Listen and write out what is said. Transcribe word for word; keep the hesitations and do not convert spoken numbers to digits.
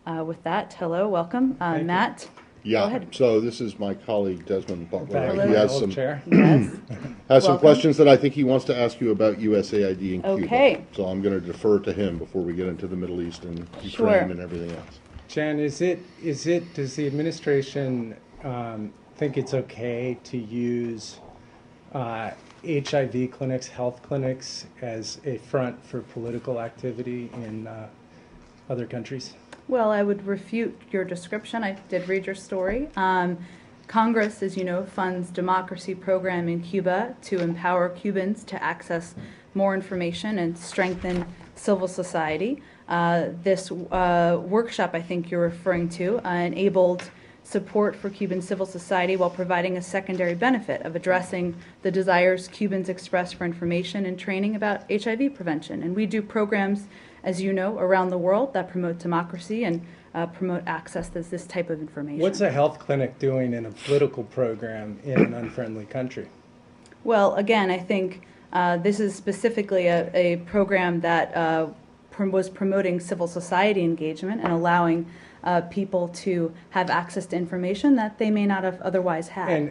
Uh, with that, hello, welcome. Uh, Thank you. Matt, go Yeah, ahead. so this is my colleague Desmond Butler. Back Hello. in He my has old some, chair. Yes. has some Welcome. questions that I think he wants to ask you about U S A I D in Cuba. Okay. So I'm going to defer to him before we get into the Middle East and Sure. Ukraine and everything else. Jan, is it, is it, does the administration um, think it's okay to use uh, H I V clinics, health clinics, as a front for political activity in uh, other countries? Well, I would refute your description. I did read your story. Um, Congress, as you know, funds democracy program in Cuba to empower Cubans to access more information and strengthen civil society. Uh, this uh, workshop I think you're referring to uh, enabled support for Cuban civil society while providing a secondary benefit of addressing the desires Cubans express for information and training about H I V prevention. And we do programs, as you know, around the world that promote democracy and uh, promote access to this type of information. What's a health clinic doing in a political program in an unfriendly country? Well, again, I think uh, this is specifically a, a program that uh, prom- was promoting civil society engagement and allowing uh, people to have access to information that they may not have otherwise had. And